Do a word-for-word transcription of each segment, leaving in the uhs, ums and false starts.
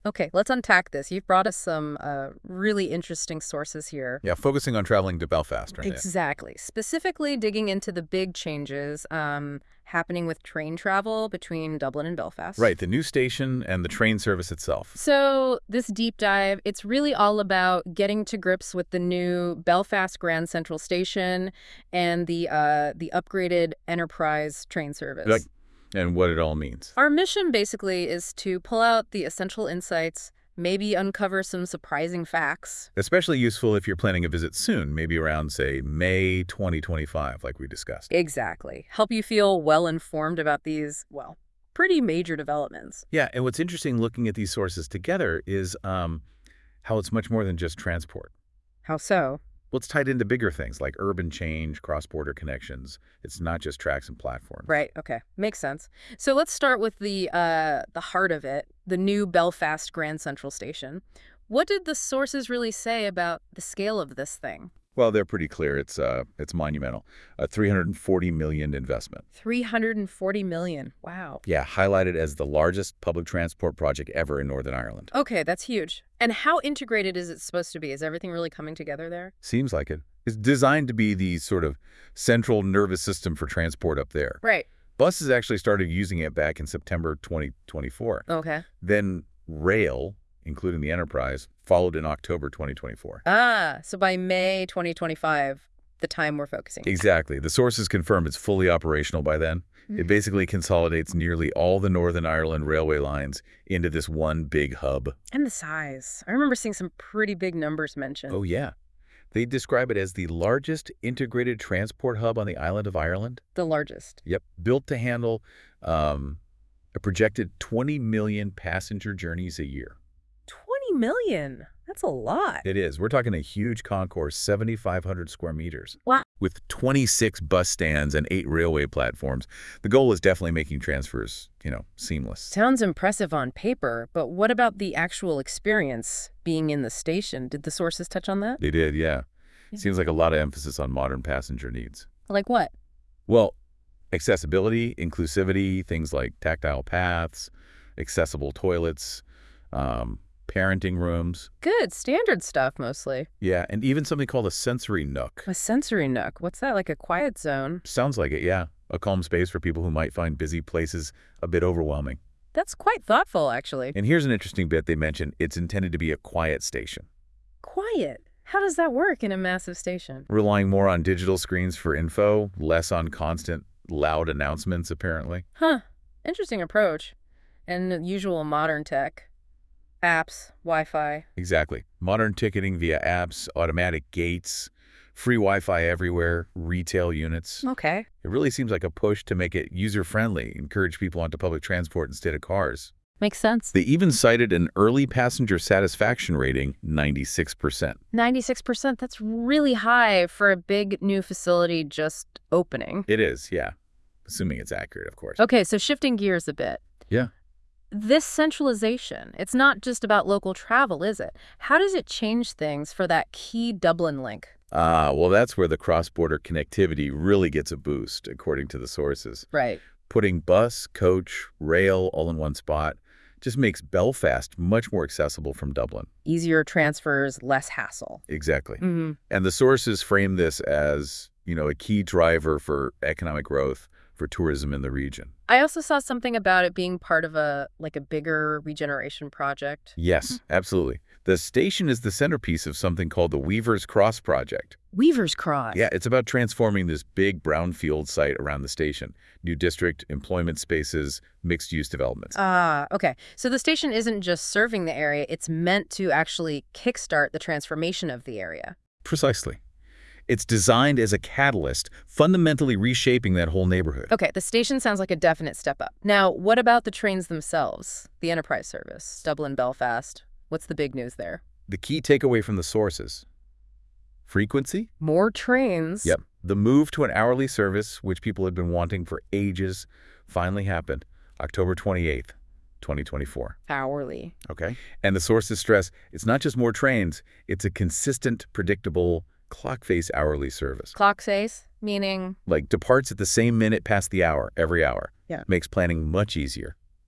Okay, let's unpack this. You've brought us some uh, really interesting sources here. Yeah, focusing on traveling to Belfast, right? Yeah. Exactly. Specifically digging into the big changes um, happening with train travel between Dublin and Belfast. Right, the new station and the train service itself. So this deep dive, it's really all about getting to grips with the new Belfast Grand Central Station and the uh, the upgraded Enterprise train service. Like, and what it all means. Our mission basically is to pull out the essential insights, maybe uncover some surprising facts. Especially useful if you're planning a visit soon, maybe around, say, May twenty twenty-five, like we discussed. Exactly. Help you feel well-informed about these, well, pretty major developments. Yeah, and what's interesting looking at these sources together is um, how it's much more than just transport. How so? Well, it's tied into bigger things like urban change, cross-border connections. It's not just tracks and platforms. Right, okay. Makes sense. So let's start with the uh, the heart of it, the new Belfast Grand Central Station. What did the sources really say about the scale of this thing? Well, they're pretty clear. It's uh, it's monumental. A three hundred forty million dollars investment. three hundred forty million. Wow. Yeah, highlighted as the largest public transport project ever in Northern Ireland. Okay, that's huge. And how integrated is it supposed to be? Is everything really coming together there? Seems like it. It's designed to be the sort of central nervous system for transport up there. Right. Buses actually started using it back in September twenty twenty-four. Okay. Then rail, including the Enterprise, followed in October twenty twenty-four. Ah, so by May twenty twenty-five, the time we're focusing. Exactly. The sources confirm it's fully operational by then. It basically consolidates nearly all the Northern Ireland railway lines into this one big hub. And the size. I remember seeing some pretty big numbers mentioned. Oh, yeah. They describe it as the largest integrated transport hub on the island of Ireland. The largest. Yep. Built to handle um, a projected twenty million passenger journeys a year. twenty million. That's a lot. It is. We're talking a huge concourse, seventy-five hundred square meters. Wow. With twenty-six bus stands and eight railway platforms. The goal is definitely making transfers, you know, seamless. Sounds impressive on paper, but what about the actual experience being in the station? Did the sources touch on that? They did, yeah. Yeah. Seems like a lot of emphasis on modern passenger needs. Like what? Well, accessibility, inclusivity, things like tactile paths, accessible toilets, um, parenting rooms. Good, standard stuff mostly. Yeah, and even something called a sensory nook. A sensory nook. What's that, like a quiet zone? Sounds like it, yeah. A calm space for people who might find busy places a bit overwhelming. That's quite thoughtful, actually. And here's an interesting bit they mention. It's intended to be a quiet station. Quiet? How does that work in a massive station? Relying more on digital screens for info, less on constant, loud announcements, apparently. Huh. Interesting approach. And usual modern tech. Apps, Wi-Fi. Exactly. Modern ticketing via apps, automatic gates, free Wi-Fi everywhere, retail units. Okay. It really seems like a push to make it user-friendly, encourage people onto public transport instead of cars. Makes sense. They even cited an early passenger satisfaction rating, ninety-six percent. ninety-six percent, that's really high for a big new facility just opening. It is, yeah. Assuming it's accurate, of course. Okay, so shifting gears a bit. Yeah. This centralization, it's not just about local travel, is it? How does it change things for that key Dublin link? Ah, well, that's where the cross-border connectivity really gets a boost, according to the sources. Right. Putting bus, coach, rail all in one spot just makes Belfast much more accessible from Dublin. Easier transfers, less hassle. Exactly. Mm-hmm. And the sources frame this as, you know, a key driver for economic growth, for tourism in the region. I also saw something about it being part of a, like a bigger regeneration project. Yes, absolutely. The station is the centerpiece of something called the Weaver's Cross Project. Weaver's Cross. Yeah, it's about transforming this big brownfield site around the station. New district, employment spaces, mixed-use developments. Ah, okay. So the station isn't just serving the area, it's meant to actually kickstart the transformation of the area. Precisely. It's designed as a catalyst, fundamentally reshaping that whole neighborhood. Okay, the station sounds like a definite step up. Now, what about the trains themselves? The Enterprise service, Dublin, Belfast. What's the big news there? The key takeaway from the sources: frequency. More trains. Yep. The move to an hourly service, which people had been wanting for ages, finally happened October twenty-eighth, twenty twenty-four. Hourly. Okay. And the sources stress it's not just more trains, it's a consistent, predictable, clock face hourly service. Clock face, meaning? Like departs at the same minute past the hour, every hour. Yeah. Makes planning much easier.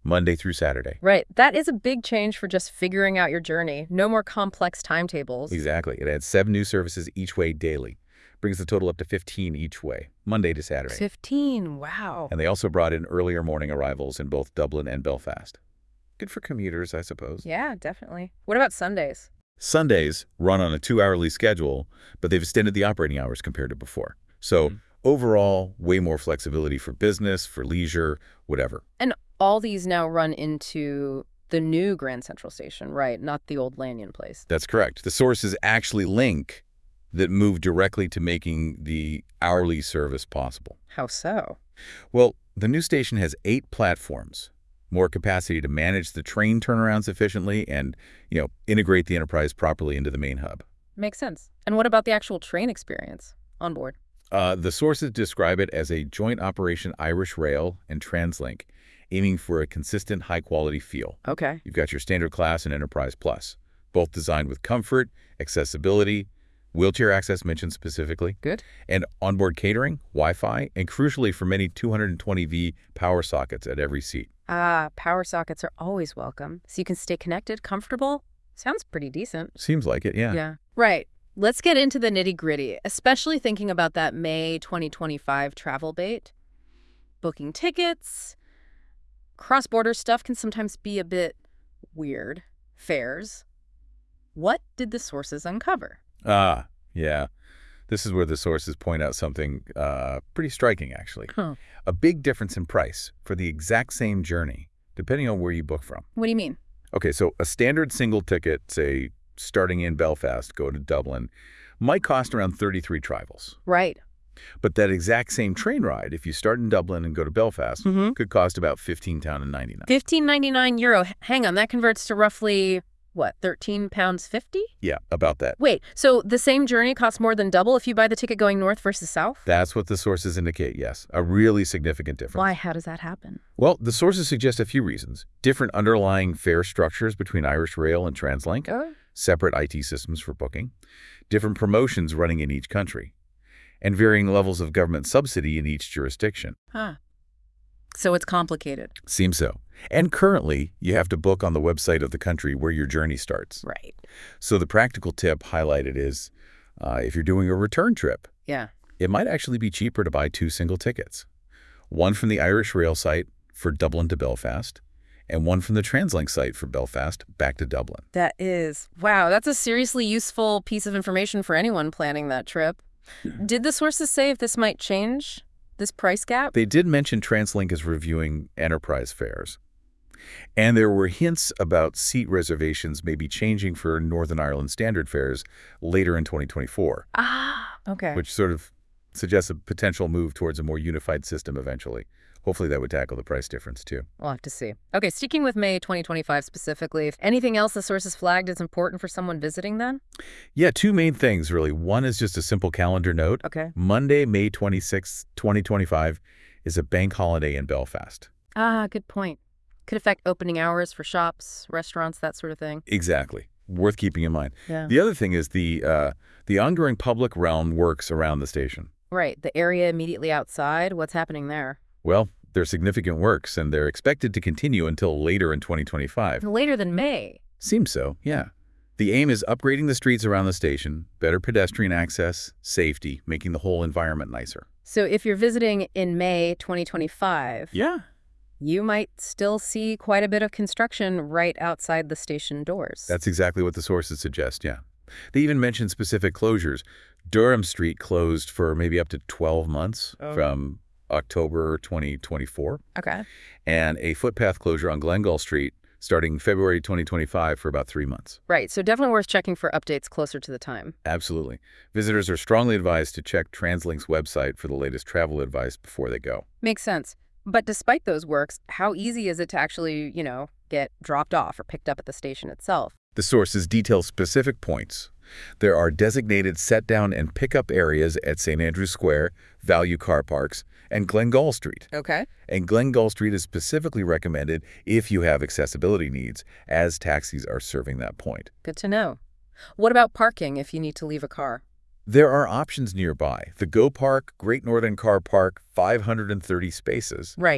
Monday through Saturday. Right. That is a big change for just figuring out your journey. No more complex timetables. Exactly. It adds seven new services each way daily. Brings the total up to fifteen each way, Monday to Saturday. fifteen, wow. And they also brought in earlier morning arrivals in both Dublin and Belfast. Good for commuters, I suppose. Yeah, definitely. What about Sundays? Sundays run on a two-hourly schedule, but they've extended the operating hours compared to before. So mm. overall, way more flexibility for business, for leisure, whatever. And all these now run into the new Grand Central Station, right? Not the old Lanyon place. That's correct. The sources actually link that move directly to making the hourly service possible. How so? Well, the new station has eight platforms, more capacity to manage the train turnarounds efficiently and, you know, integrate the enterprise properly into the main hub. Makes sense. And what about the actual train experience on board? Uh, the sources describe it as a joint operation Irish Rail and TransLink, aiming for a consistent high-quality feel. Okay. You've got your Standard Class and Enterprise Plus, both designed with comfort, accessibility, wheelchair access mentioned specifically. Good. And onboard catering, Wi-Fi, and crucially for many two hundred twenty volt power sockets at every seat. Ah, power sockets are always welcome. So you can stay connected, comfortable. Sounds pretty decent. Seems like it, yeah. Yeah. Right. Let's get into the nitty-gritty, especially thinking about that May twenty twenty-five travel bait. Booking tickets, cross-border stuff can sometimes be a bit weird. Fares. What did the sources uncover? Ah, yeah. This is where the sources point out something uh, pretty striking, actually. Huh. A big difference in price for the exact same journey, depending on where you book from. What do you mean? Okay, so a standard single ticket, say, starting in Belfast, go to Dublin, might cost around thirty-three trivals. Right. But that exact same train ride, if you start in Dublin and go to Belfast, mm-hmm. could cost about fifteen pounds ninety-nine. fifteen ninety-nine euro. Hang on, that converts to roughly... what, thirteen pounds fifty? Yeah, about that. Wait, so the same journey costs more than double if you buy the ticket going north versus south? That's what the sources indicate, yes. A really significant difference. Why? How does that happen? Well, the sources suggest a few reasons. Different underlying fare structures between Irish Rail and TransLink, Oh. separate I T systems for booking, different promotions running in each country, and varying levels of government subsidy in each jurisdiction. Huh. So it's complicated. Seems so. And currently, you have to book on the website of the country where your journey starts. Right. So the practical tip highlighted is, uh, if you're doing a return trip, Yeah. it might actually be cheaper to buy two single tickets. One from the Irish Rail site for Dublin to Belfast, and one from the TransLink site for Belfast back to Dublin. That is. Wow, that's a seriously useful piece of information for anyone planning that trip. Did the sources say if this might change, this price gap? They did mention TransLink is reviewing enterprise fares. And there were hints about seat reservations maybe changing for Northern Ireland standard fares later in twenty twenty-four. Ah, okay. Which sort of suggests a potential move towards a more unified system eventually. Hopefully that would tackle the price difference too. We'll have to see. Okay, sticking with May twenty twenty-five specifically, anything else the sources flagged as important for someone visiting then? Yeah, two main things really. One is just a simple calendar note. Okay. Monday, May twenty-sixth, twenty twenty-five is a bank holiday in Belfast. Ah, good point. Could affect opening hours for shops, restaurants, that sort of thing. Exactly. Worth keeping in mind. Yeah. The other thing is the uh, the ongoing public realm works around the station. Right. The area immediately outside, what's happening there? Well, they're significant works, and they're expected to continue until later in twenty twenty-five. Later than May. Seems so, yeah. The aim is upgrading the streets around the station, better pedestrian access, safety, making the whole environment nicer. So if you're visiting in May twenty twenty-five... Yeah. You might still see quite a bit of construction right outside the station doors. That's exactly what the sources suggest, yeah. They even mention specific closures. Durham Street closed for maybe up to twelve months oh. from October twenty twenty-four. Okay. And a footpath closure on Glengall Street starting February twenty twenty-five for about three months. Right, so definitely worth checking for updates closer to the time. Absolutely. Visitors are strongly advised to check TransLink's website for the latest travel advice before they go. Makes sense. But despite those works, how easy is it to actually, you know, get dropped off or picked up at the station itself? The sources detail specific points. There are designated set-down and pickup areas at Saint Andrews Square, Value Car Parks, and Glengall Street. Okay. And Glengall Street is specifically recommended if you have accessibility needs, as taxis are serving that point. Good to know. What about parking if you need to leave a car? There are options nearby. The Go Park, Great Northern Car Park, five hundred thirty spaces. Right.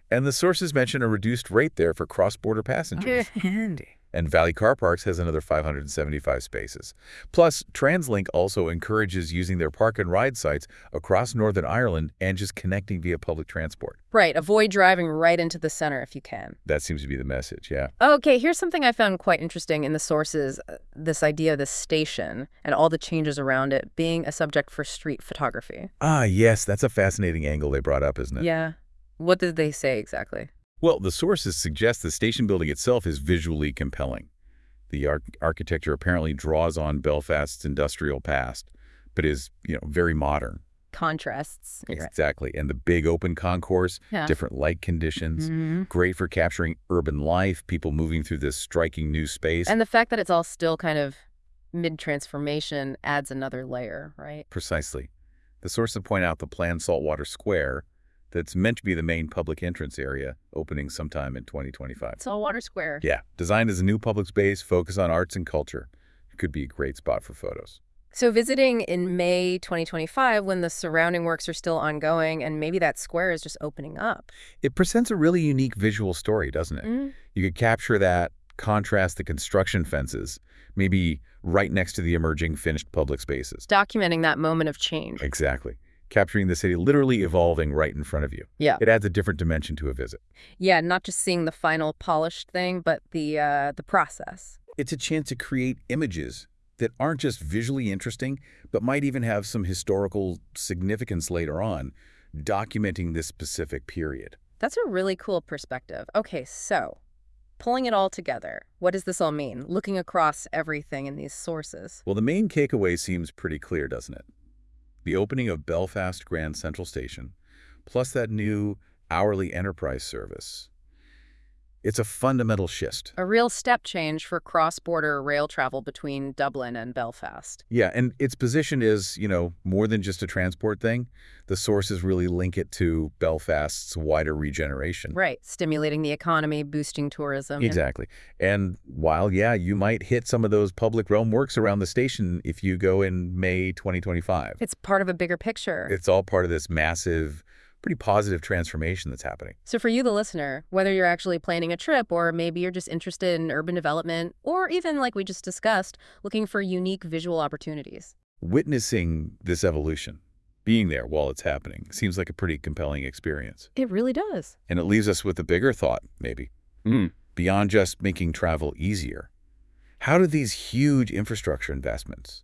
And the sources mention a reduced rate there for cross-border passengers. Handy. And Valley Car Parks has another five hundred seventy-five spaces. Plus, TransLink also encourages using their park and ride sites across Northern Ireland and just connecting via public transport. Right, avoid driving right into the center if you can. That seems to be the message, yeah. Okay, here's something I found quite interesting in the sources, uh, this idea of the station and all the changes around it being a subject for street photography. Ah, yes, that's a fascinating angle they brought up, isn't it? Yeah. What did they say exactly? Well, the sources suggest the station building itself is visually compelling. The ar architecture apparently draws on Belfast's industrial past, but is, you know, very modern. Contrasts. You're right. Exactly. And the big open concourse, Yeah. different light conditions, Mm-hmm. great for capturing urban life, people moving through this striking new space. And the fact that it's all still kind of mid-transformation adds another layer, right? Precisely. The sources point out the planned saltwater square that's meant to be the main public entrance area, opening sometime in twenty twenty-five. Saltwater Square. Yeah, designed as a new public space, focused on arts and culture. It could be a great spot for photos. So visiting in May twenty twenty-five when the surrounding works are still ongoing and maybe that square is just opening up. It presents a really unique visual story, doesn't it? Mm. You could capture that, contrast the construction fences, maybe right next to the emerging finished public spaces. Documenting that moment of change. Exactly. Capturing the city literally evolving right in front of you. Yeah. It adds a different dimension to a visit. Yeah, not just seeing the final polished thing, but the uh, the process. It's a chance to create images that aren't just visually interesting, but might even have some historical significance later on, documenting this specific period. That's a really cool perspective. Okay, so pulling it all together, what does this all mean? Looking across everything in these sources. Well, the main takeaway seems pretty clear, doesn't it? The opening of Belfast Grand Central Station, plus that new hourly enterprise service. It's a fundamental shift. A real step change for cross-border rail travel between Dublin and Belfast. Yeah, and its position is, you know, more than just a transport thing. The sources really link it to Belfast's wider regeneration. Right, stimulating the economy, boosting tourism. Exactly. And while, yeah, you might hit some of those public realm works around the station if you go in May twenty twenty-five. It's part of a bigger picture. It's all part of this massive, pretty positive transformation that's happening. So for you, the listener, whether you're actually planning a trip or maybe you're just interested in urban development or even, like we just discussed, looking for unique visual opportunities. Witnessing this evolution, being there while it's happening, seems like a pretty compelling experience. It really does. And it leaves us with a bigger thought, maybe. Mm. Beyond just making travel easier. How do these huge infrastructure investments,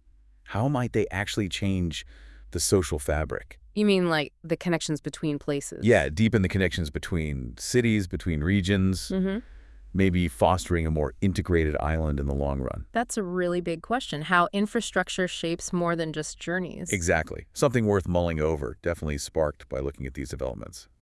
how might they actually change the social fabric? You mean like the connections between places? Yeah, deepen the connections between cities, between regions, Mm-hmm. maybe fostering a more integrated island in the long run. That's a really big question, how infrastructure shapes more than just journeys. Exactly. Something worth mulling over, definitely sparked by looking at these developments.